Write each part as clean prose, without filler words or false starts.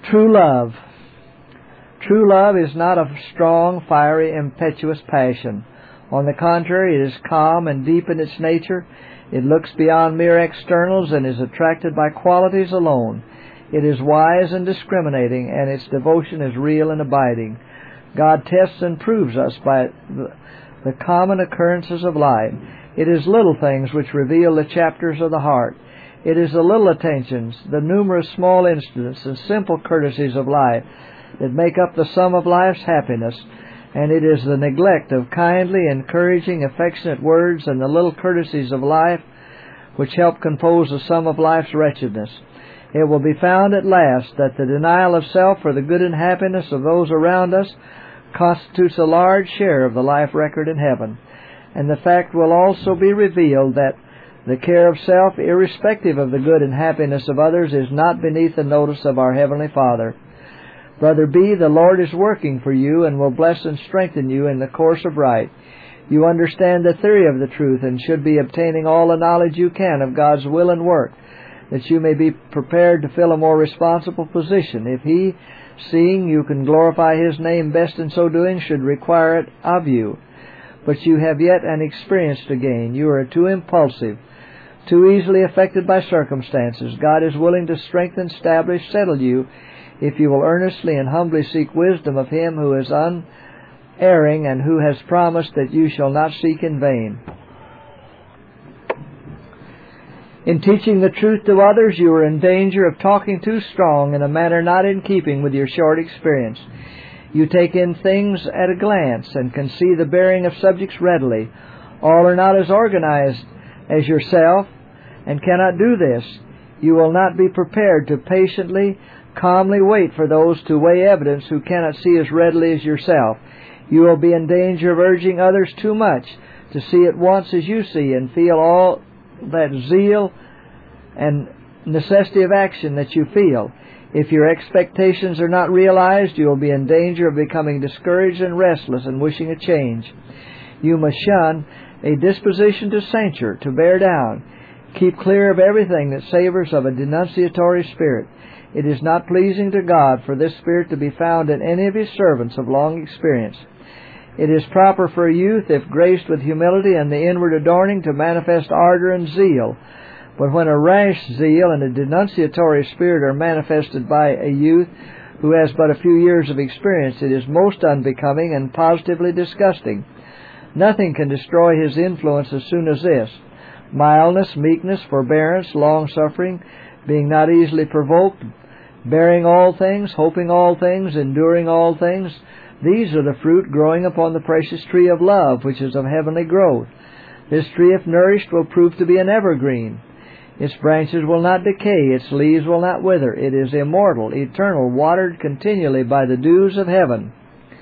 True love. True love is not a strong, fiery, impetuous passion. On the contrary, it is calm and deep in its nature. It looks beyond mere externals and is attracted by qualities alone. It is wise and discriminating, and its devotion is real and abiding. God tests and proves us by the common occurrences of life. It is little things which reveal the chapters of the heart. It is the little attentions, the numerous small incidents and simple courtesies of life that make up the sum of life's happiness, and it is the neglect of kindly, encouraging, affectionate words and the little courtesies of life which help compose the sum of life's wretchedness. It will be found at last that the denial of self for the good and happiness of those around us constitutes a large share of the life record in heaven, and the fact will also be revealed that the care of self, irrespective of the good and happiness of others, is not beneath the notice of our Heavenly Father. Brother B., the Lord is working for you and will bless and strengthen you in the course of right. You understand the theory of the truth and should be obtaining all the knowledge you can of God's will and work, that you may be prepared to fill a more responsible position if He, seeing you can glorify His name best in so doing, should require it of you. But you have yet an experience to gain. You are too impulsive, too easily affected by circumstances. God is willing to strengthen, establish, settle you, if you will earnestly and humbly seek wisdom of Him who is unerring and who has promised that you shall not seek in vain. In teaching the truth to others, you are in danger of talking too strong in a manner not in keeping with your short experience. You take in things at a glance and can see the bearing of subjects readily. All are not as organized as yourself and cannot do this. You will not be prepared to patiently, calmly wait for those to weigh evidence who cannot see as readily as yourself. You will be in danger of urging others too much to see at once as you see and feel all that zeal and necessity of action that you feel. If your expectations are not realized, you will be in danger of becoming discouraged and restless and wishing a change. You must shun a disposition to censure, to bear down. Keep clear of everything that savors of a denunciatory spirit. It is not pleasing to God for this spirit to be found in any of His servants of long experience. It is proper for a youth, if graced with humility and the inward adorning, to manifest ardor and zeal. But when a rash zeal and a denunciatory spirit are manifested by a youth who has but a few years of experience, it is most unbecoming and positively disgusting. Nothing can destroy his influence as soon as this. Mildness, meekness, forbearance, long-suffering, being not easily provoked, bearing all things, hoping all things, enduring all things, these are the fruit growing upon the precious tree of love, which is of heavenly growth. This tree, if nourished, will prove to be an evergreen. Its branches will not decay, its leaves will not wither. It is immortal, eternal, watered continually by the dews of heaven.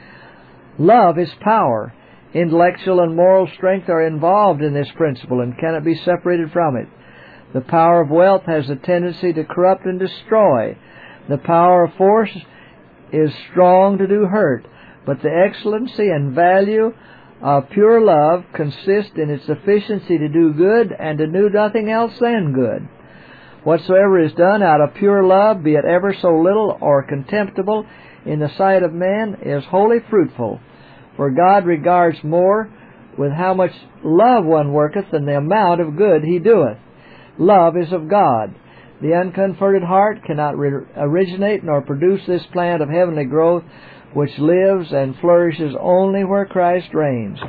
Love is power. Intellectual and moral strength are involved in this principle and cannot be separated from it. The power of wealth has a tendency to corrupt and destroy. The power of force is strong to do hurt, but the excellency and value of pure love consist in its efficiency to do good and to do nothing else than good. Whatsoever is done out of pure love, be it ever so little or contemptible in the sight of men, is wholly fruitful. For God regards more with how much love one worketh than the amount of good he doeth. Love is of God. The unconverted heart cannot originate nor produce this plant of heavenly growth, which lives and flourishes only where Christ reigns.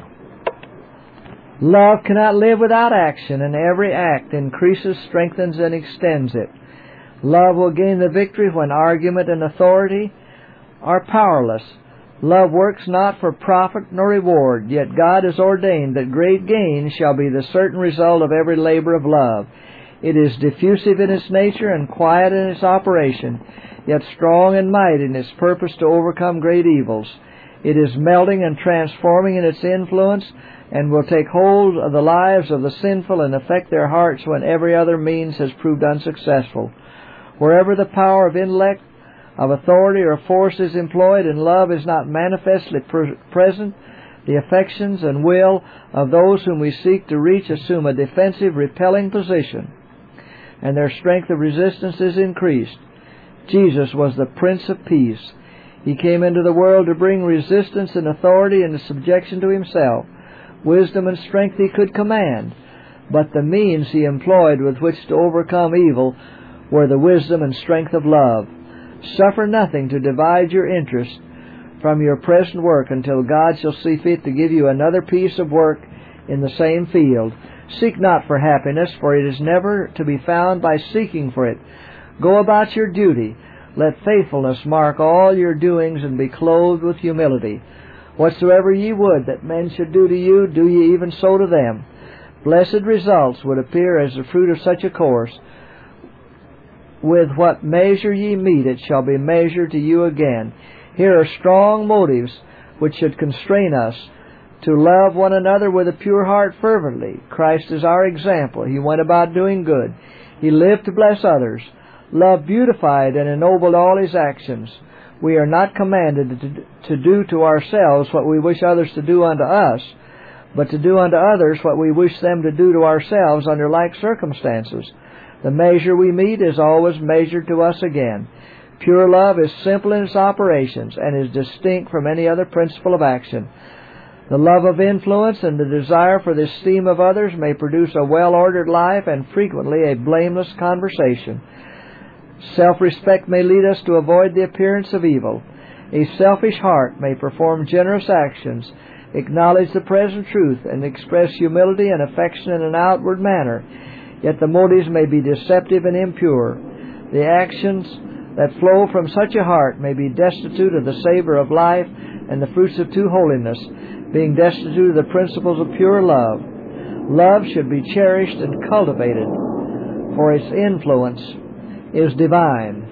Love cannot live without action, and every act increases, strengthens, and extends it. Love will gain the victory when argument and authority are powerless. Love works not for profit nor reward, yet God has ordained that great gain shall be the certain result of every labor of love. It is diffusive in its nature and quiet in its operation, yet strong and mighty in its purpose to overcome great evils. It is melting and transforming in its influence, and will take hold of the lives of the sinful and affect their hearts when every other means has proved unsuccessful. Wherever the power of intellect, of authority, or force is employed, and love is not manifestly present, the affections and will of those whom we seek to reach assume a defensive, repelling position, and their strength of resistance is increased. Jesus was the Prince of Peace. He came into the world to bring resistance and authority into subjection to himself. Wisdom and strength he could command, but the means he employed with which to overcome evil were the wisdom and strength of love. Suffer nothing to divide your interest from your present work until God shall see fit to give you another piece of work in the same field. Seek not for happiness, for it is never to be found by seeking for it. Go about your duty. Let faithfulness mark all your doings, and be clothed with humility. Whatsoever ye would that men should do to you, do ye even so to them. Blessed results would appear as the fruit of such a course. With what measure ye mete, it shall be measured to you again. Here are strong motives which should constrain us to love one another with a pure heart fervently. Christ is our example. He went about doing good. He lived to bless others. Love beautified and ennobled all his actions. We are not commanded to do to ourselves what we wish others to do unto us, but to do unto others what we wish them to do to ourselves under like circumstances. The measure we meet is always measured to us again. Pure love is simple in its operations and is distinct from any other principle of action. The love of influence and the desire for the esteem of others may produce a well-ordered life and frequently a blameless conversation. Self-respect may lead us to avoid the appearance of evil. A selfish heart may perform generous actions, acknowledge the present truth, and express humility and affection in an outward manner, yet the motives may be deceptive and impure. The actions that flow from such a heart may be destitute of the savor of life and the fruits of true holiness, being destitute of the principles of pure love. Love should be cherished and cultivated, for its influence is divine.